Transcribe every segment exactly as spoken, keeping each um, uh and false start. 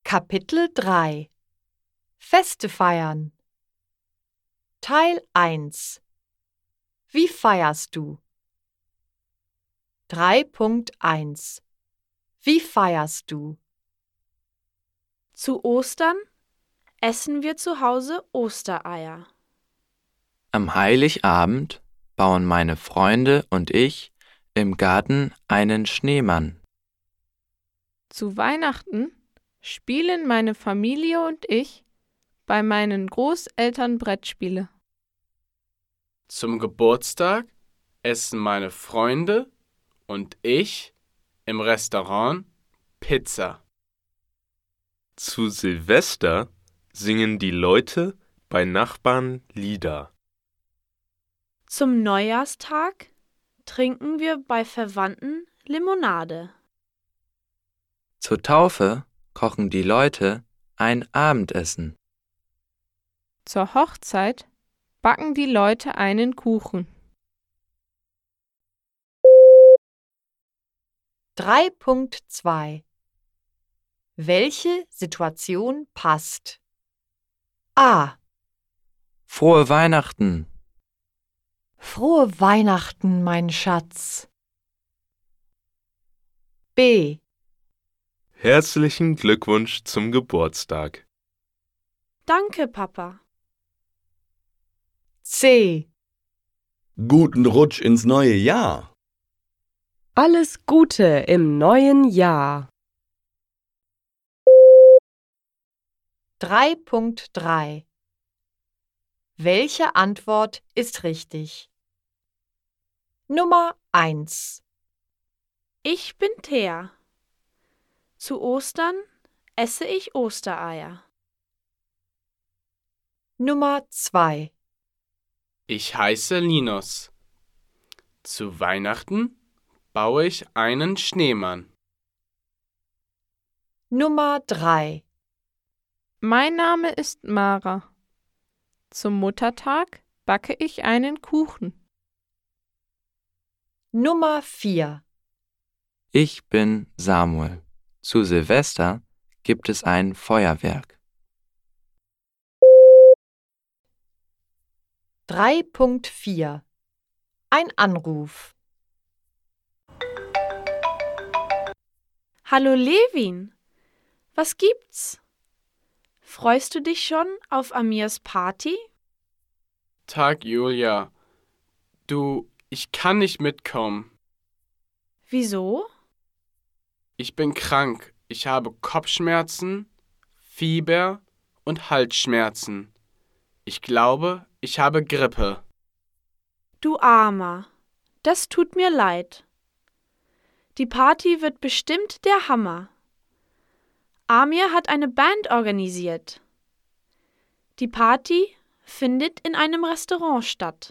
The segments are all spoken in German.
Kapitel drei Feste feiern Teil eins Wie feierst du? drei Punkt eins Wie feierst du? Zu Ostern essen wir zu Hause Ostereier. Am Heiligabend bauen meine Freunde und ich im Garten einen Schneemann. Zu Weihnachten spielen meine Familie und ich bei meinen Großeltern Brettspiele. Zum Geburtstag essen meine Freunde und ich im Restaurant Pizza. Zu Silvester singen die Leute bei Nachbarn Lieder. Zum Neujahrstag trinken wir bei Verwandten Limonade. Zur Taufe kochen die Leute ein Abendessen. Zur Hochzeit backen die Leute einen Kuchen. drei Punkt zwei Welche Situation passt? A. Frohe Weihnachten! Frohe Weihnachten, mein Schatz. B. Herzlichen Glückwunsch zum Geburtstag. Danke, Papa. C. Guten Rutsch ins neue Jahr. Alles Gute im neuen Jahr. drei Punkt drei Welche Antwort ist richtig? Nummer eins Ich bin Thea. Zu Ostern esse ich Ostereier. Nummer zwei Ich heiße Linus. Zu Weihnachten baue ich einen Schneemann. Nummer drei Mein Name ist Mara. Zum Muttertag backe ich einen Kuchen. Nummer vier Ich bin Samuel. Zu Silvester gibt es ein Feuerwerk. drei Punkt vier Ein Anruf. Hallo Levin, was gibt's? Freust du dich schon auf Amirs Party? Tag, Julia. Du, ich kann nicht mitkommen. Wieso? Ich bin krank. Ich habe Kopfschmerzen, Fieber und Halsschmerzen. Ich glaube, ich habe Grippe. Du Armer, das tut mir leid. Die Party wird bestimmt der Hammer. Amir hat eine Band organisiert. Die Party findet in einem Restaurant statt.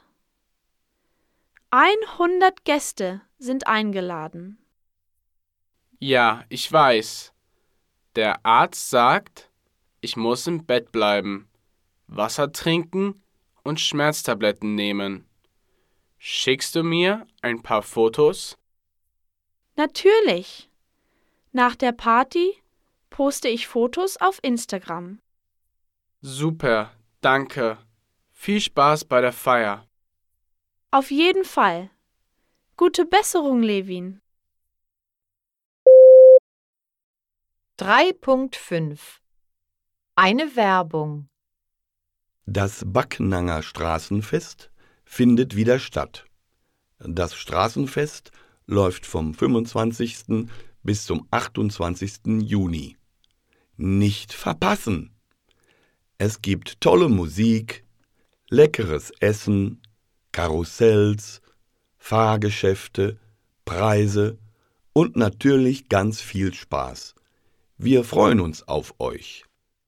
hundert Gäste sind eingeladen. Ja, ich weiß. Der Arzt sagt, ich muss im Bett bleiben, Wasser trinken und Schmerztabletten nehmen. Schickst du mir ein paar Fotos? Natürlich. Nach der Party poste ich Fotos auf Instagram. Super, danke. Viel Spaß bei der Feier. Auf jeden Fall. Gute Besserung, Levin. drei Punkt fünf Eine Werbung. Das Backnanger Straßenfest findet wieder statt. Das Straßenfest läuft vom fünfundzwanzigsten bis zum achtundzwanzigsten Juni. Nicht verpassen! Es gibt tolle Musik, leckeres Essen, Karussells, Fahrgeschäfte, Preise und natürlich ganz viel Spaß. Wir freuen uns auf euch.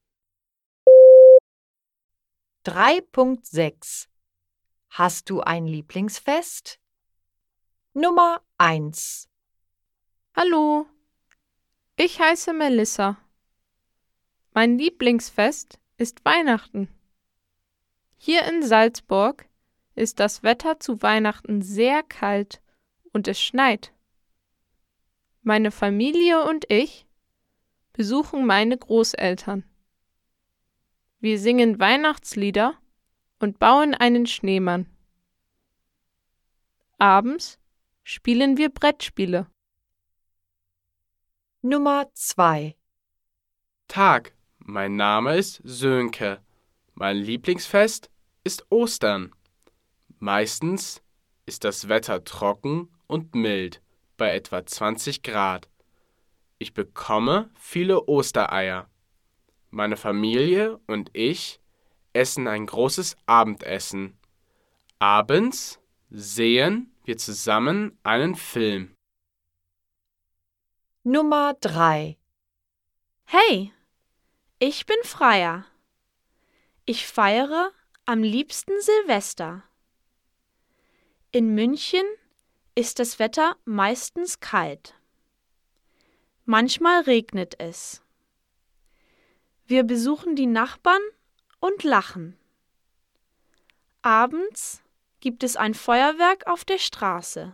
drei Punkt sechs Hast du ein Lieblingsfest? Nummer eins Hallo, ich heiße Melissa. Mein Lieblingsfest ist Weihnachten. Hier in Salzburg ist das Wetter zu Weihnachten sehr kalt und es schneit. Meine Familie und ich besuchen meine Großeltern. Wir singen Weihnachtslieder und bauen einen Schneemann. Abends spielen wir Brettspiele. Nummer zwei. Tag, mein Name ist Sönke. Mein Lieblingsfest ist Ostern. Meistens ist das Wetter trocken und mild, bei etwa zwanzig Grad. Ich bekomme viele Ostereier. Meine Familie und ich essen ein großes Abendessen. Abends sehen wir zusammen einen Film. Nummer drei. Hey, ich bin Freier. Ich feiere am liebsten Silvester. In München ist das Wetter meistens kalt. Manchmal regnet es. Wir besuchen die Nachbarn und lachen. Abends gibt es ein Feuerwerk auf der Straße.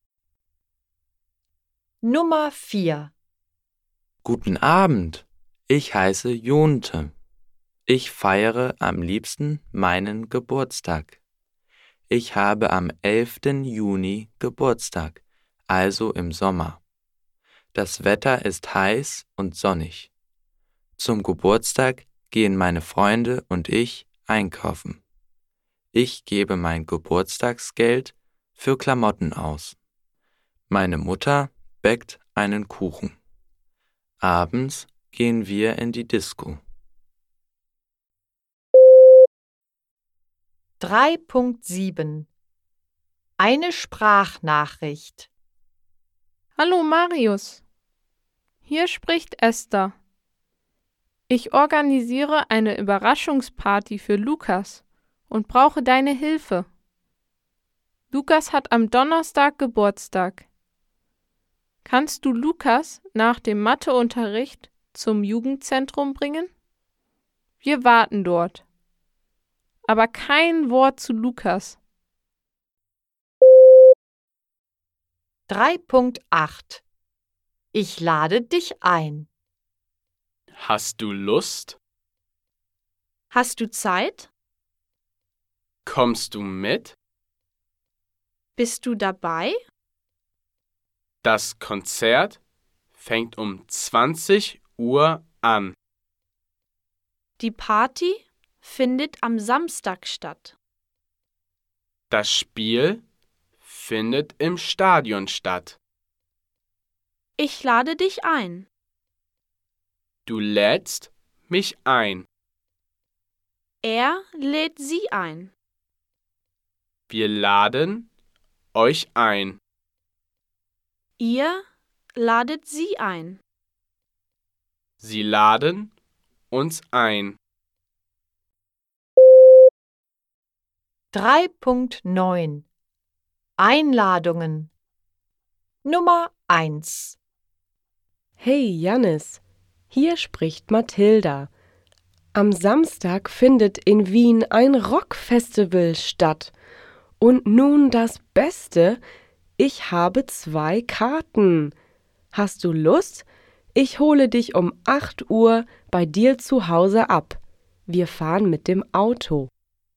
Nummer vier. Guten Abend, ich heiße Jonte. Ich feiere am liebsten meinen Geburtstag. Ich habe am elften Juni Geburtstag, also im Sommer. Das Wetter ist heiß und sonnig. Zum Geburtstag gehen meine Freunde und ich einkaufen. Ich gebe mein Geburtstagsgeld für Klamotten aus. Meine Mutter bäckt einen Kuchen. Abends gehen wir in die Disco. drei Punkt sieben. Eine Sprachnachricht. Hallo Marius, hier spricht Esther. Ich organisiere eine Überraschungsparty für Lukas und brauche deine Hilfe. Lukas hat am Donnerstag Geburtstag. Kannst du Lukas nach dem Matheunterricht zum Jugendzentrum bringen? Wir warten dort. Aber kein Wort zu Lukas. drei Punkt acht. Ich lade dich ein. Hast du Lust? Hast du Zeit? Kommst du mit? Bist du dabei? Das Konzert fängt um zwanzig Uhr an. Die Party findet am Samstag statt. Das Spiel findet im Stadion statt. Ich lade dich ein. Du lädst mich ein. Er lädt sie ein. Wir laden euch ein. Ihr ladet sie ein. Sie laden uns ein. drei Punkt neun. Einladungen. Nummer eins. Hey Jannis, hier spricht Mathilda. Am Samstag findet in Wien ein Rockfestival statt. Und nun das Beste, ich habe zwei Karten. Hast du Lust? Ich hole dich um acht Uhr bei dir zu Hause ab. Wir fahren mit dem Auto.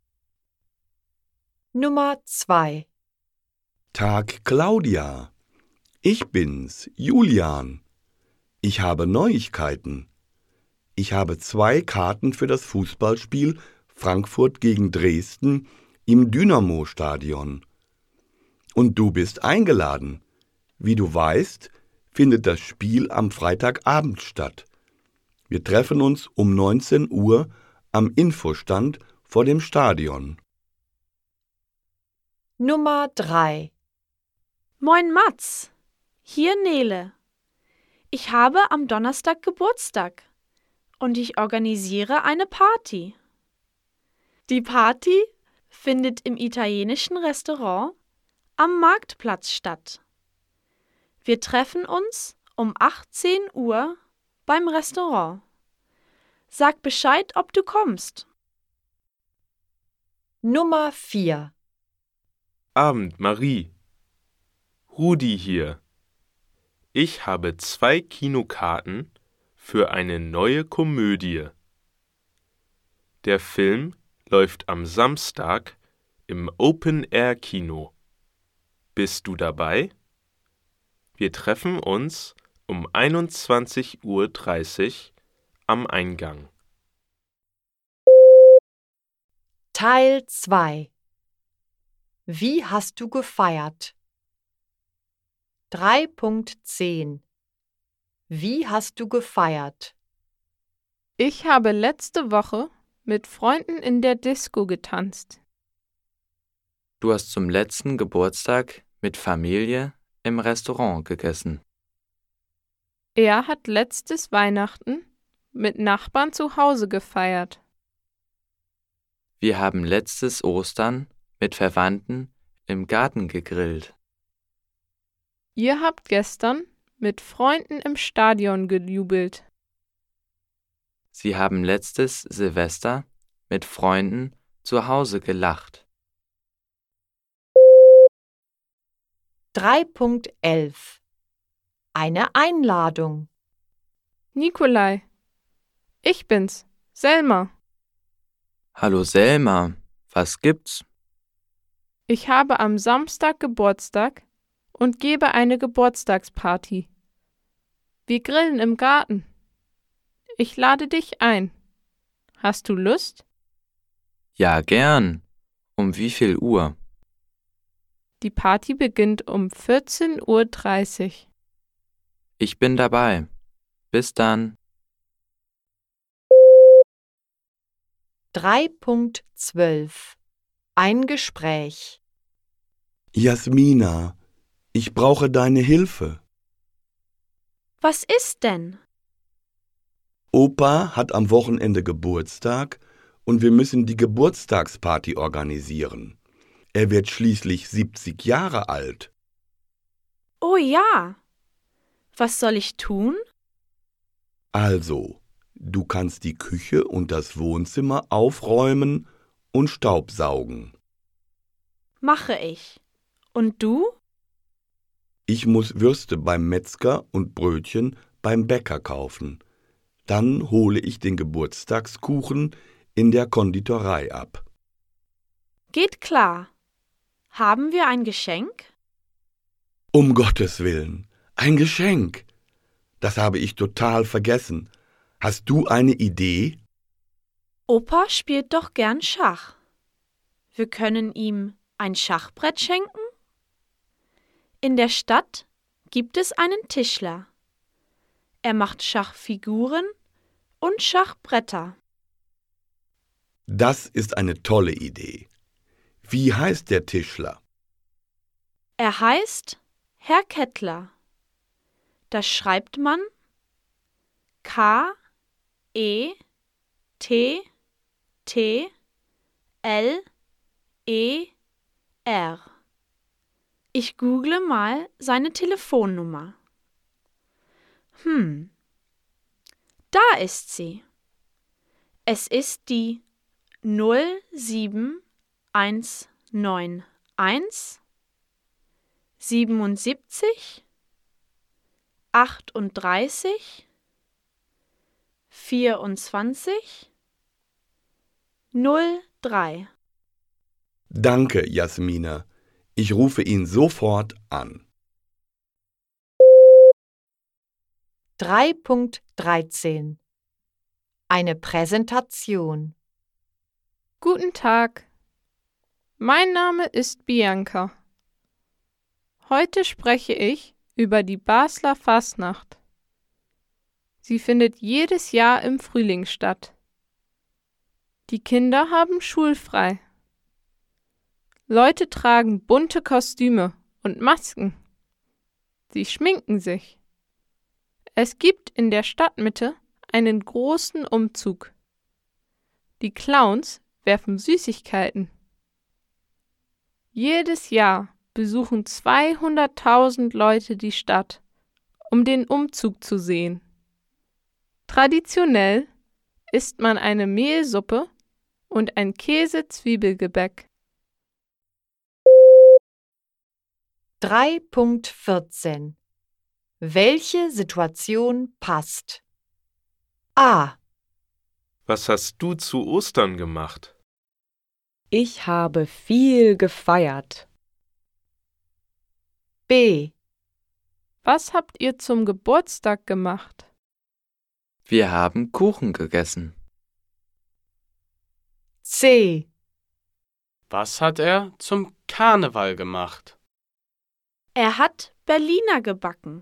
Nummer zwei. Tag Claudia. Ich bin's, Julian. Ich habe Neuigkeiten. Ich habe zwei Karten für das Fußballspiel Frankfurt gegen Dresden im Dynamo-Stadion. Und du bist eingeladen. Wie du weißt, findet das Spiel am Freitagabend statt. Wir treffen uns um neunzehn Uhr am Infostand vor dem Stadion. Nummer drei. Moin Mats, hier Nele. Ich habe am Donnerstag Geburtstag und ich organisiere eine Party. Die Party findet im italienischen Restaurant am Marktplatz statt. Wir treffen uns um achtzehn Uhr beim Restaurant. Sag Bescheid, ob du kommst. Nummer vier. Abend, Marie. Rudi hier. Ich habe zwei Kinokarten für eine neue Komödie. Der Film läuft am Samstag im Open-Air-Kino. Bist du dabei? Wir treffen uns um einundzwanzig Uhr dreißig am Eingang. Teil zwei. Wie hast du gefeiert? drei Punkt zehn. Wie hast du gefeiert? Ich habe letzte Woche mit Freunden in der Disco getanzt. Du hast zum letzten Geburtstag mit Familie im Restaurant gegessen. Er hat letztes Weihnachten mit Nachbarn zu Hause gefeiert. Wir haben letztes Ostern mit Verwandten im Garten gegrillt. Ihr habt gestern mit Freunden im Stadion gejubelt. Sie haben letztes Silvester mit Freunden zu Hause gelacht. drei Punkt elf. Eine Einladung. Nikolai, ich bin's, Selma. Hallo Selma, was gibt's? Ich habe am Samstag Geburtstag und gebe eine Geburtstagsparty. Wir grillen im Garten. Ich lade dich ein. Hast du Lust? Ja, gern. Um wie viel Uhr? Die Party beginnt um vierzehn Uhr dreißig. Ich bin dabei. Bis dann. drei Punkt zwölf. Ein Gespräch. Jasmina, ich brauche deine Hilfe. Was ist denn? Opa hat am Wochenende Geburtstag und wir müssen die Geburtstagsparty organisieren. Er wird schließlich siebzig Jahre alt. Oh ja. Was soll ich tun? Also, du kannst die Küche und das Wohnzimmer aufräumen und staubsaugen. Mache ich. Und du? Ich muss Würste beim Metzger und Brötchen beim Bäcker kaufen. Dann hole ich den Geburtstagskuchen in der Konditorei ab. Geht klar. Haben wir ein Geschenk? Um Gottes Willen, ein Geschenk. Das habe ich total vergessen. Hast du eine Idee? Opa spielt doch gern Schach. Wir können ihm ein Schachbrett schenken? In der Stadt gibt es einen Tischler. Er macht Schachfiguren und Schachbretter. Das ist eine tolle Idee. Wie heißt der Tischler? Er heißt Herr Kettler. Das schreibt man K E T T L E R. Ich google mal seine Telefonnummer. Hm, da ist sie. Es ist die null sieben eins neun eins siebenundsiebzig achtunddreißig vierundzwanzig null drei. Danke, Jasmina. Ich rufe ihn sofort an. drei Punkt dreizehn. Eine Präsentation. Guten Tag. Mein Name ist Bianca. Heute spreche ich über die Basler Fasnacht. Sie findet jedes Jahr im Frühling statt. Die Kinder haben schulfrei. Leute tragen bunte Kostüme und Masken. Sie schminken sich. Es gibt in der Stadtmitte einen großen Umzug. Die Clowns werfen Süßigkeiten. Jedes Jahr besuchen zweihunderttausend Leute die Stadt, um den Umzug zu sehen. Traditionell isst man eine Mehlsuppe und ein Käse-Zwiebelgebäck. drei Punkt vierzehn. Welche Situation passt? A. Was hast du zu Ostern gemacht? Ich habe viel gefeiert. B. Was habt ihr zum Geburtstag gemacht? Wir haben Kuchen gegessen. C. Was hat er zum Karneval gemacht? Er hat Berliner gebacken.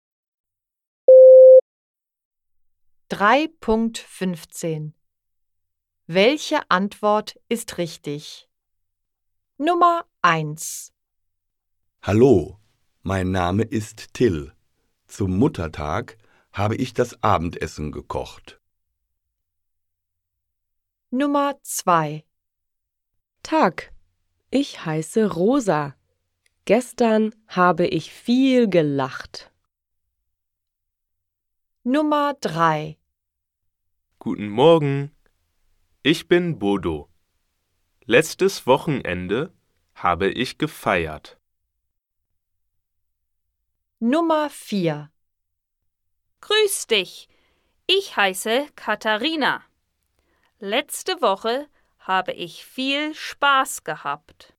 drei Punkt fünfzehn. Welche Antwort ist richtig? Nummer eins. Hallo, mein Name ist Till. Zum Muttertag habe ich das Abendessen gekocht. Nummer zwei. Tag, ich heiße Rosa. Gestern habe ich viel gelacht. Nummer drei. Guten Morgen, ich bin Bodo. Letztes Wochenende habe ich gefeiert. Nummer vier. Grüß dich, ich heiße Katharina. Letzte Woche habe ich viel Spaß gehabt.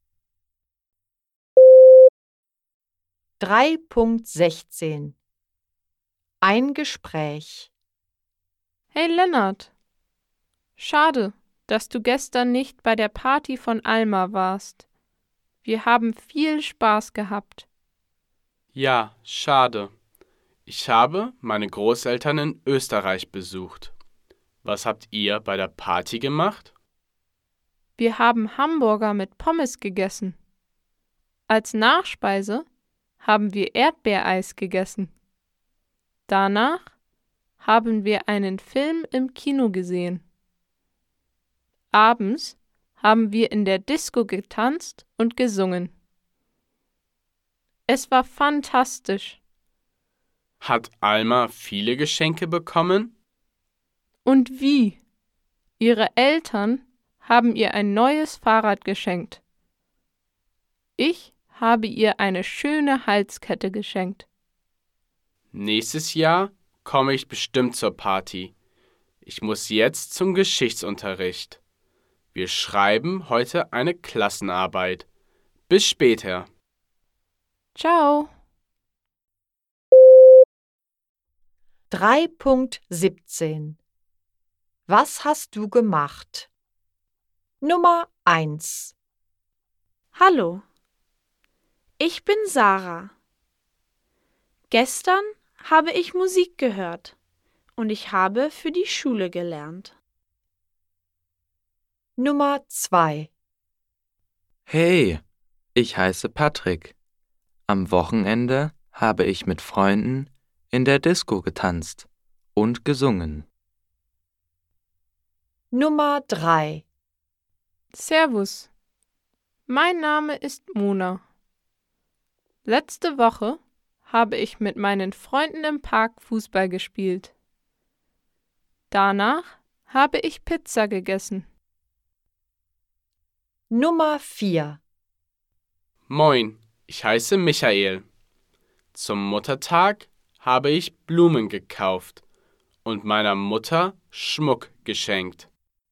drei Punkt sechzehn. Ein Gespräch. Hey Lennart, schade, dass du gestern nicht bei der Party von Alma warst. Wir haben viel Spaß gehabt. Ja, schade. Ich habe meine Großeltern in Österreich besucht. Was habt ihr bei der Party gemacht? Wir haben Hamburger mit Pommes gegessen. Als Nachspeise haben wir Erdbeereis gegessen. Danach haben wir einen Film im Kino gesehen. Abends haben wir in der Disco getanzt und gesungen. Es war fantastisch. Hat Alma viele Geschenke bekommen? Und wie? Ihre Eltern haben ihr ein neues Fahrrad geschenkt. Ich habe ihr eine schöne Halskette geschenkt. Nächstes Jahr komme ich bestimmt zur Party. Ich muss jetzt zum Geschichtsunterricht. Wir schreiben heute eine Klassenarbeit. Bis später. Ciao. drei Punkt siebzehn. Was hast du gemacht? Nummer eins. Hallo, ich bin Sarah. Gestern habe ich Musik gehört und ich habe für die Schule gelernt. Nummer zwei. Hey, ich heiße Patrick. Am Wochenende habe ich mit Freunden in der Disco getanzt und gesungen. Nummer drei. Servus. Mein Name ist Mona. Letzte Woche habe ich mit meinen Freunden im Park Fußball gespielt. Danach habe ich Pizza gegessen. Nummer vier. Moin, ich heiße Michael. Zum Muttertag habe ich Blumen gekauft und meiner Mutter Schmuck geschenkt.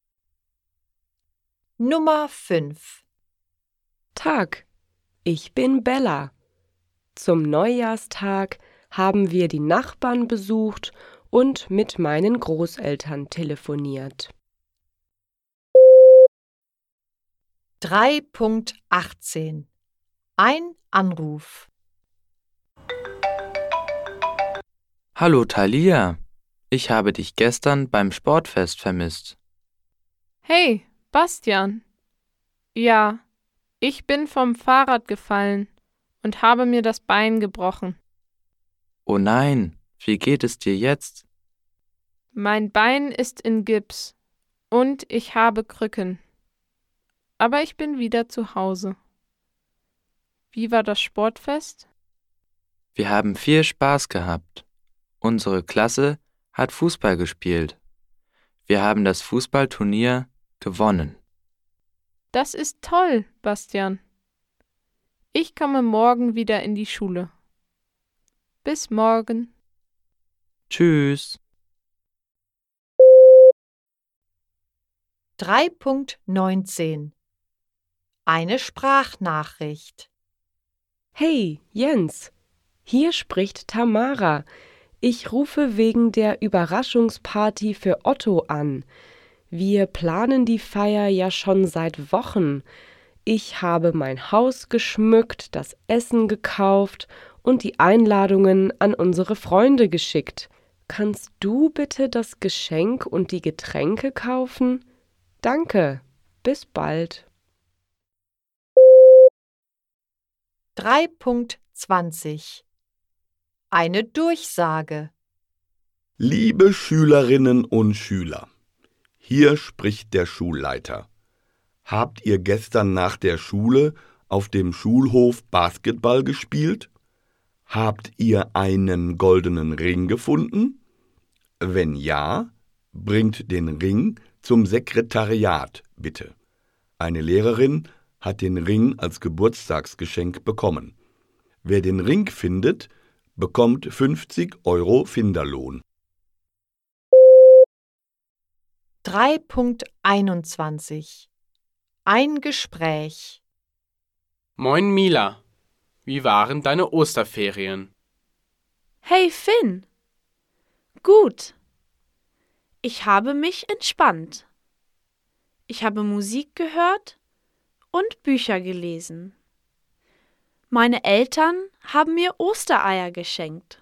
Nummer fünf. Tag, ich bin Bella. Zum Neujahrstag haben wir die Nachbarn besucht und mit meinen Großeltern telefoniert. drei Punkt achtzehn. Ein Anruf. Hallo Thalia, ich habe dich gestern beim Sportfest vermisst. Hey, Bastian. Ja, ich bin vom Fahrrad gefallen und habe mir das Bein gebrochen. Oh nein, wie geht es dir jetzt? Mein Bein ist in Gips und ich habe Krücken. Aber ich bin wieder zu Hause. Wie war das Sportfest? Wir haben viel Spaß gehabt. Unsere Klasse hat Fußball gespielt. Wir haben das Fußballturnier gewonnen. Das ist toll, Bastian. Ich komme morgen wieder in die Schule. Bis morgen. Tschüss. drei Punkt neunzehn Eine Sprachnachricht. Hey, Jens, hier spricht Tamara. Ich rufe wegen der Überraschungsparty für Otto an. Wir planen die Feier ja schon seit Wochen. Ich habe mein Haus geschmückt, das Essen gekauft und die Einladungen an unsere Freunde geschickt. Kannst du bitte das Geschenk und die Getränke kaufen? Danke, bis bald. drei Punkt zwanzig Eine Durchsage. Liebe Schülerinnen und Schüler, hier spricht der Schulleiter. Habt ihr gestern nach der Schule auf dem Schulhof Basketball gespielt? Habt ihr einen goldenen Ring gefunden? Wenn ja, bringt den Ring zum Sekretariat, bitte. Eine Lehrerin hat den Ring als Geburtstagsgeschenk bekommen. Wer den Ring findet, bekommt fünfzig Euro Finderlohn. drei Punkt einundzwanzig Ein Gespräch. Moin Mila, wie waren deine Osterferien? Hey Finn. Gut. Ich habe mich entspannt. Ich habe Musik gehört und Bücher gelesen. Meine Eltern haben mir Ostereier geschenkt.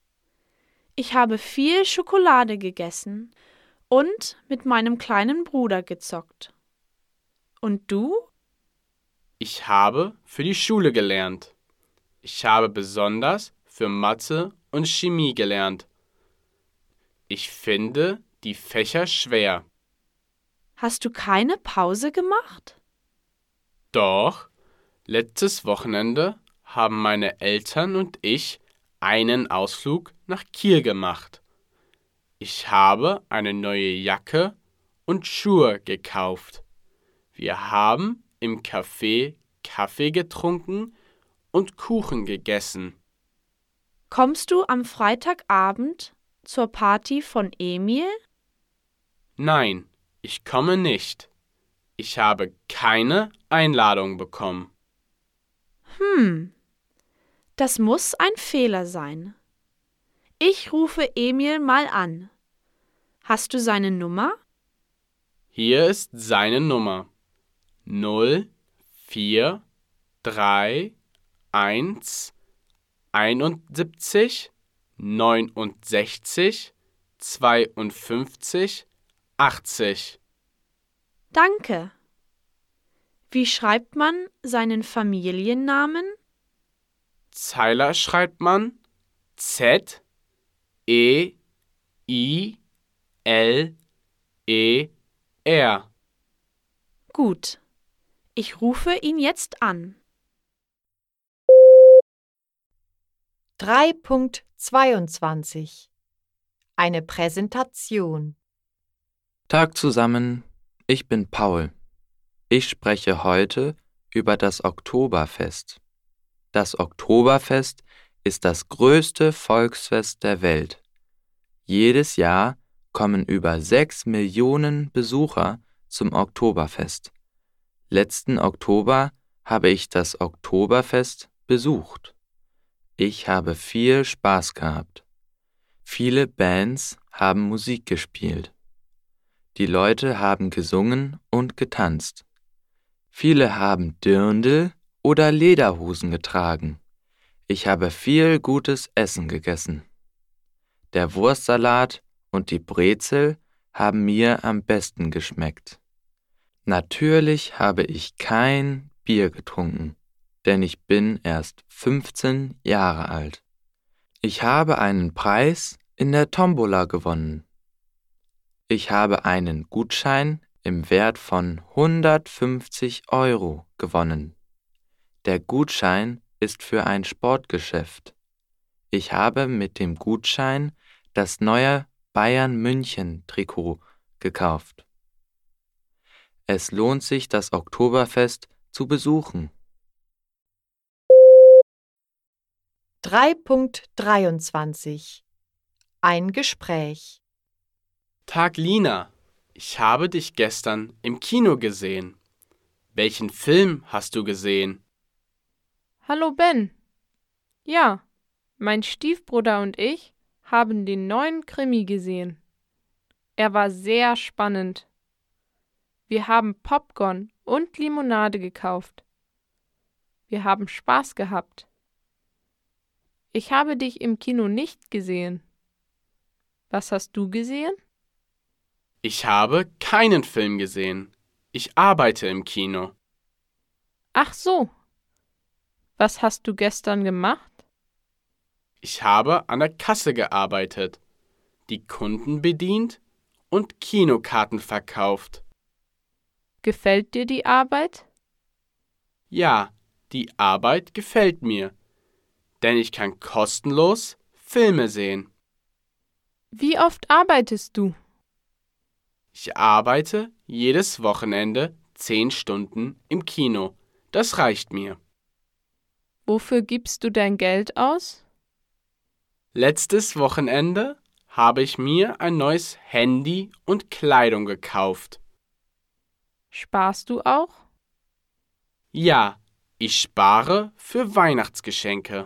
Ich habe viel Schokolade gegessen und mit meinem kleinen Bruder gezockt. Und du? Ich habe für die Schule gelernt. Ich habe besonders für Mathe und Chemie gelernt. Ich finde die Fächer schwer. Hast du keine Pause gemacht? Doch, letztes Wochenende haben meine Eltern und ich einen Ausflug nach Kiel gemacht. Ich habe eine neue Jacke und Schuhe gekauft. Wir haben im Café Kaffee getrunken und Kuchen gegessen. Kommst du am Freitagabend zur Party von Emil? Nein, ich komme nicht. Ich habe keine Einladung bekommen. Hm, das muss ein Fehler sein. Ich rufe Emil mal an. Hast du seine Nummer? Hier ist seine Nummer. null vier drei eins einundsiebzig neunundsechzig zweiundfünfzig achtzig. Danke. Wie schreibt man seinen Familiennamen? Zeiler schreibt man Z E I L E R. Gut. Ich rufe ihn jetzt an. drei Punkt zweiundzwanzig Eine Präsentation. Tag zusammen, ich bin Paul. Ich spreche heute über das Oktoberfest. Das Oktoberfest ist das größte Volksfest der Welt. Jedes Jahr kommen über sechs Millionen Besucher zum Oktoberfest. Letzten Oktober habe ich das Oktoberfest besucht. Ich habe viel Spaß gehabt. Viele Bands haben Musik gespielt. Die Leute haben gesungen und getanzt. Viele haben Dirndl oder Lederhosen getragen. Ich habe viel gutes Essen gegessen. Der Wurstsalat und die Brezel haben mir am besten geschmeckt. Natürlich habe ich kein Bier getrunken, denn ich bin erst fünfzehn Jahre alt. Ich habe einen Preis in der Tombola gewonnen. Ich habe einen Gutschein im Wert von hundertfünfzig Euro gewonnen. Der Gutschein ist für ein Sportgeschäft. Ich habe mit dem Gutschein das neue Bayern München Trikot gekauft. Es lohnt sich, das Oktoberfest zu besuchen. drei Punkt dreiundzwanzig Ein Gespräch. Tag Lina, Ich habe dich gestern im Kino gesehen. Welchen Film hast du gesehen? Hallo Ben. Ja, mein Stiefbruder und ich haben den neuen Krimi gesehen. Er war sehr spannend. Wir haben Popcorn und Limonade gekauft. Wir haben Spaß gehabt. Ich habe dich im Kino nicht gesehen. Was hast du gesehen? Ich habe keinen Film gesehen. Ich arbeite im Kino. Ach so. Was hast du gestern gemacht? Ich habe an der Kasse gearbeitet, die Kunden bedient und Kinokarten verkauft. Gefällt dir die Arbeit? Ja, die Arbeit gefällt mir, denn ich kann kostenlos Filme sehen. Wie oft arbeitest du? Ich arbeite jedes Wochenende zehn Stunden im Kino. Das reicht mir. Wofür gibst du dein Geld aus? Letztes Wochenende habe ich mir ein neues Handy und Kleidung gekauft. Sparst du auch? Ja, ich spare für Weihnachtsgeschenke.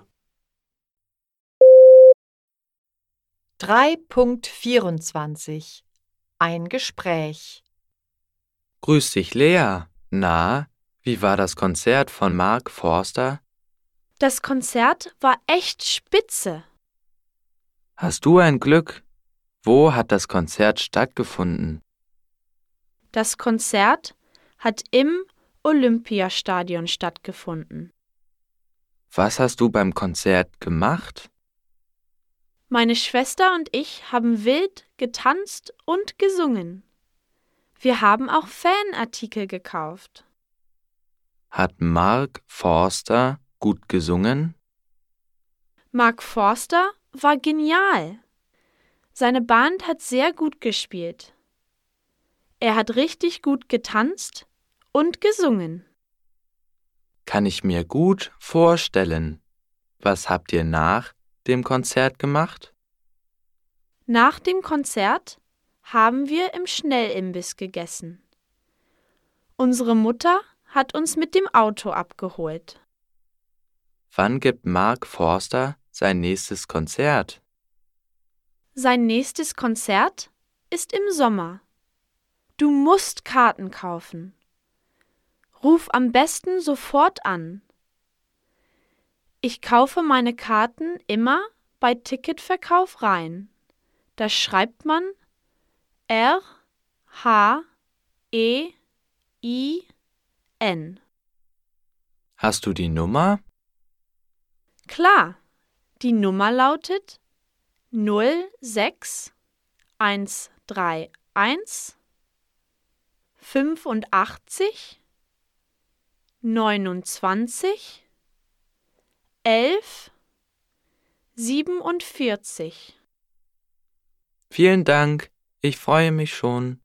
drei Punkt vierundzwanzig Ein Gespräch. Grüß dich, Lea. Na, wie war das Konzert von Mark Forster? Das Konzert war echt spitze. Hast du ein Glück? Wo hat das Konzert stattgefunden? Das Konzert hat im Olympiastadion stattgefunden. Was hast du beim Konzert gemacht? Meine Schwester und ich haben wild getanzt und gesungen. Wir haben auch Fanartikel gekauft. Hat Mark Forster gut gesungen? Mark Forster war genial. Seine Band hat sehr gut gespielt. Er hat richtig gut getanzt und gesungen. Kann ich mir gut vorstellen. Was habt ihr nach dem Konzert gemacht? Nach dem Konzert haben wir im Schnellimbiss gegessen. Unsere Mutter hat uns mit dem Auto abgeholt. Wann gibt Mark Forster sein nächstes Konzert? Sein nächstes Konzert ist im Sommer. Du musst Karten kaufen. Ruf am besten sofort an. Ich kaufe meine Karten immer bei Ticketverkauf rein. Da schreibt man R H E I N. Hast du die Nummer? Klar, die Nummer lautet null sechs eins drei eins fünfundachtzig neunundzwanzig elf siebenundvierzig. Vielen Dank, ich freue mich schon.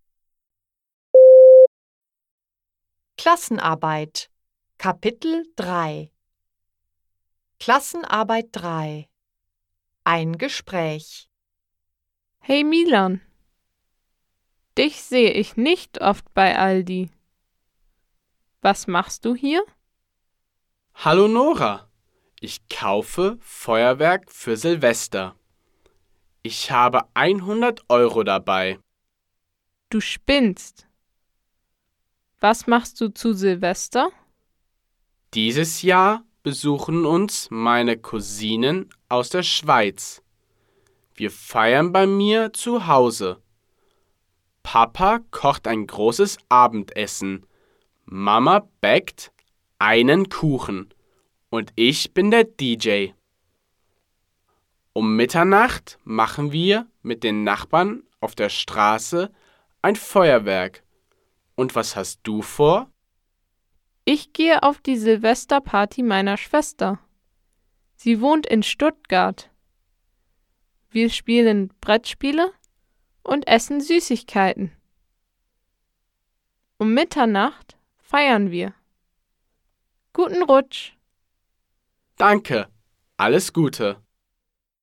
Klassenarbeit. Kapitel drei. Klassenarbeit drei. Ein Gespräch. Hey Milan. Dich sehe ich nicht oft bei Aldi. Was machst du hier? Hallo Nora, ich kaufe Feuerwerk für Silvester. Ich habe hundert Euro dabei. Du spinnst. Was machst du zu Silvester? Dieses Jahr besuchen uns meine Cousinen aus der Schweiz. Wir feiern bei mir zu Hause. Papa kocht ein großes Abendessen. Mama backt einen Kuchen und ich bin der D J. Um Mitternacht machen wir mit den Nachbarn auf der Straße ein Feuerwerk. Und was hast du vor? Ich gehe auf die Silvesterparty meiner Schwester. Sie wohnt in Stuttgart. Wir spielen Brettspiele und essen Süßigkeiten. Um Mitternacht feiern wir. Guten Rutsch. Danke, alles Gute.